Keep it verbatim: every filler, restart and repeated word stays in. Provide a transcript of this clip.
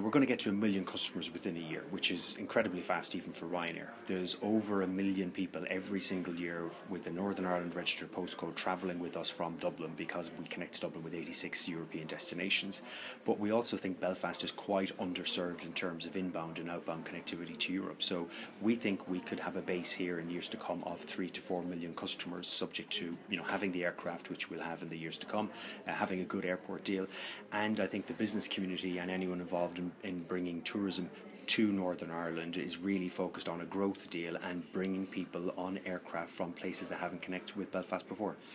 we're going to get to a million customers within a year, which is incredibly fast even for Ryanair. There's over a million people every single year with a Northern Ireland registered postcode travelling with us from Dublin, because we connect to Dublin with eighty-six European destinations. But we also think Belfast is quite underserved in terms of inbound and outbound connectivity to Europe. So we think we could have a base here in years to come of three to four million customers, subject to, you know, having the aircraft, which we'll have in the years to come, uh, having a good airport deal. And I think the business community and anyone involved in, in bringing tourism to Northern Ireland is really focused on a growth deal and bringing people on aircraft from places that haven't connected with Belfast before.